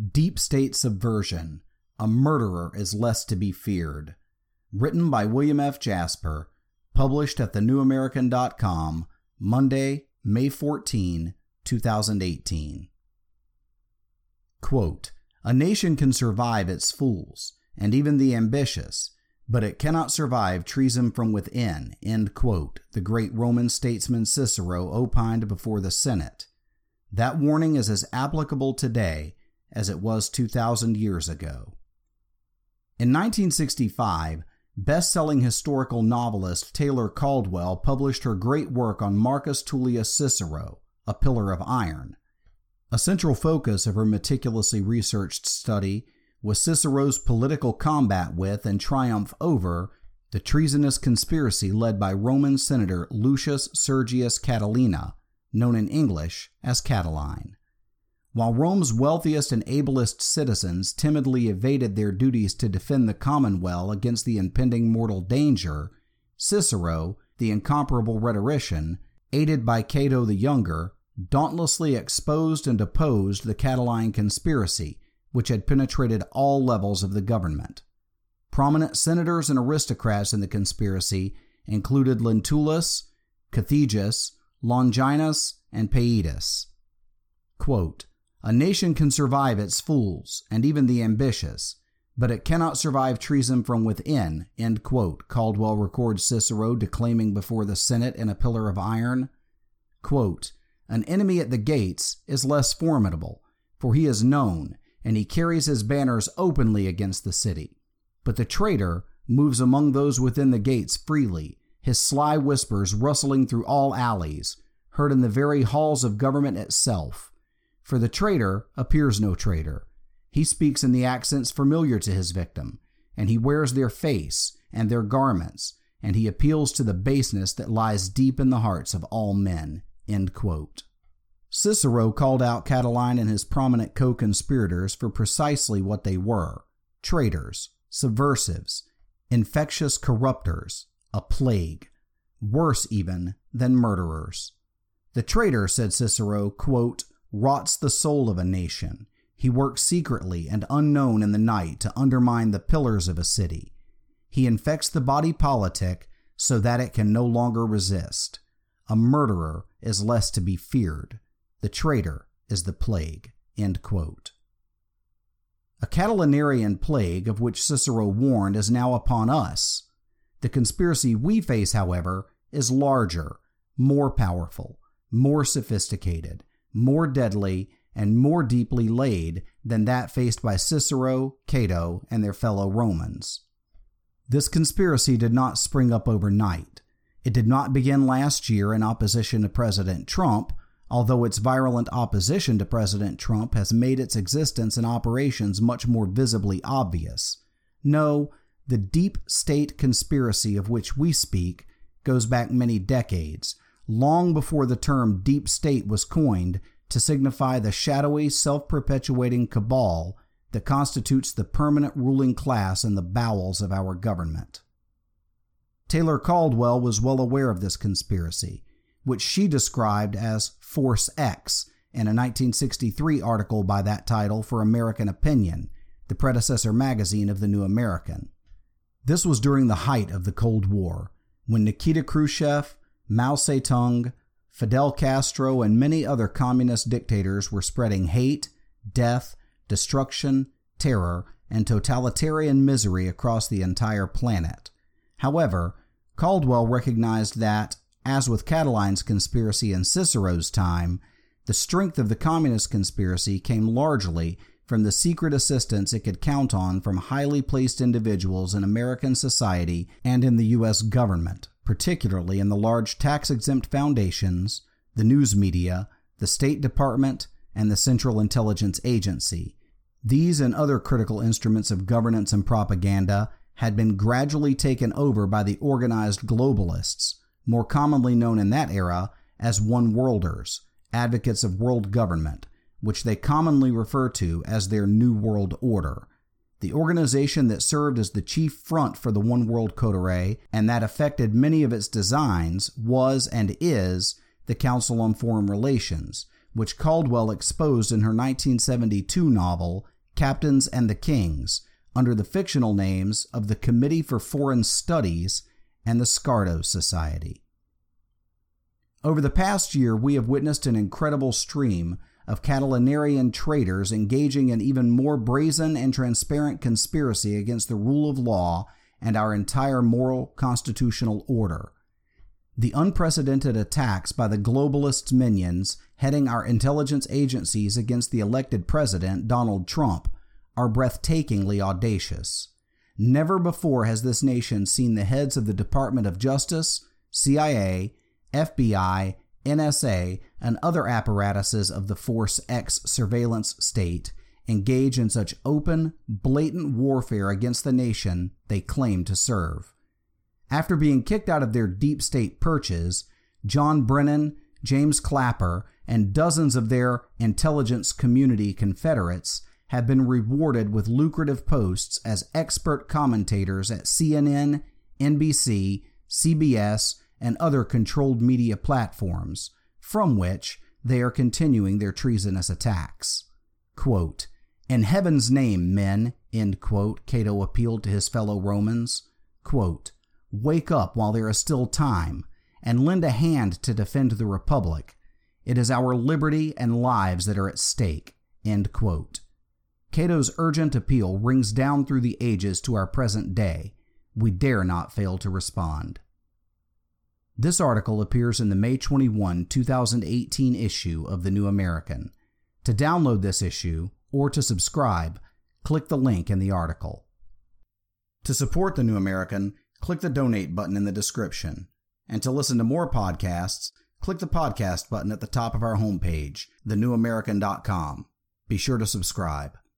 Deep State Subversion, A Murderer is Less to be Feared. Written by William F. Jasper. Published at thenewamerican.com, Monday, May 14, 2018. Quote, "A nation can survive its fools, and even the ambitious, but it cannot survive treason from within," end quote, the great Roman statesman Cicero opined before the Senate. That warning is as applicable today as it was 2,000 years ago. In 1965, best-selling historical novelist Taylor Caldwell published her great work on Marcus Tullius Cicero, A Pillar of Iron. A central focus of her meticulously researched study was Cicero's political combat with and triumph over the treasonous conspiracy led by Roman Senator Lucius Sergius Catilina, known in English as Catiline. While Rome's wealthiest and ablest citizens timidly evaded their duties to defend the commonweal against the impending mortal danger, Cicero, the incomparable rhetorician, aided by Cato the Younger, dauntlessly exposed and opposed the Catiline conspiracy, which had penetrated all levels of the government. Prominent senators and aristocrats in the conspiracy included Lentulus, Cethegus, Longinus, and Paetus. Quote, "A nation can survive its fools, and even the ambitious, but it cannot survive treason from within," end quote, Caldwell records Cicero declaiming before the Senate in A Pillar of Iron. Quote, "An enemy at the gates is less formidable, for he is known, and he carries his banners openly against the city. But the traitor moves among those within the gates freely, his sly whispers rustling through all alleys, heard in the very halls of government itself. For the traitor appears no traitor. He speaks in the accents familiar to his victim, and he wears their face and their garments, and he appeals to the baseness that lies deep in the hearts of all men," end quote. Cicero called out Catiline and his prominent co-conspirators for precisely what they were: traitors, subversives, infectious corruptors, a plague, worse even than murderers. "The traitor," said Cicero, quote, "rots the soul of a nation. He works secretly and unknown in the night to undermine the pillars of a city. He infects the body politic so that it can no longer resist. A murderer is less to be feared. The traitor is the plague," end quote. A Catilinarian plague of which Cicero warned is now upon us. The conspiracy we face, however, is larger, more powerful, more sophisticated, more deadly, and more deeply laid than that faced by Cicero, Cato, and their fellow Romans. This conspiracy did not spring up overnight. It did not begin last year in opposition to President Trump, although its virulent opposition to President Trump has made its existence and operations much more visibly obvious. No, the deep state conspiracy of which we speak goes back many decades, long before the term deep state was coined to signify the shadowy, self-perpetuating cabal that constitutes the permanent ruling class in the bowels of our government. Taylor Caldwell was well aware of this conspiracy, which she described as Force X in a 1963 article by that title for American Opinion, the predecessor magazine of The New American. This was during the height of the Cold War, when Nikita Khrushchev, Mao Zedong, Fidel Castro, and many other communist dictators were spreading hate, death, destruction, terror, and totalitarian misery across the entire planet. However, Caldwell recognized that, as with Catiline's conspiracy in Cicero's time, the strength of the communist conspiracy came largely from the secret assistance it could count on from highly placed individuals in American society and in the U.S. government, particularly in the large tax-exempt foundations, the news media, the State Department, and the Central Intelligence Agency. These and other critical instruments of governance and propaganda had been gradually taken over by the organized globalists, more commonly known in that era as one-worlders, advocates of world government, which they commonly refer to as their New World Order. The organization that served as the chief front for the One World Coterie and that affected many of its designs was and is the Council on Foreign Relations, which Caldwell exposed in her 1972 novel, Captains and the Kings, under the fictional names of the Committee for Foreign Studies and the Scarto Society. Over the past year, we have witnessed an incredible stream of Catalanarian traitors engaging in even more brazen and transparent conspiracy against the rule of law and our entire moral constitutional order. The unprecedented attacks by the globalists' minions heading our intelligence agencies against the elected president, Donald Trump, are breathtakingly audacious. Never before has this nation seen the heads of the Department of Justice, CIA, FBI, NSA, and other apparatuses of the Force X surveillance state engage in such open, blatant warfare against the nation they claim to serve. After being kicked out of their deep state perches, John Brennan, James Clapper, and dozens of their intelligence community confederates have been rewarded with lucrative posts as expert commentators at CNN, NBC, CBS, and other controlled media platforms, from which they are continuing their treasonous attacks. Quote, "In heaven's name, men," end quote, Cato appealed to his fellow Romans. Quote, "Wake up while there is still time, and lend a hand to defend the Republic. It is our liberty and lives that are at stake." End quote. Cato's urgent appeal rings down through the ages to our present day. We dare not fail to respond. This article appears in the May 21, 2018 issue of The New American. To download this issue, or to subscribe, click the link in the article. To support The New American, click the donate button in the description. And to listen to more podcasts, click the podcast button at the top of our homepage, thenewamerican.com. Be sure to subscribe.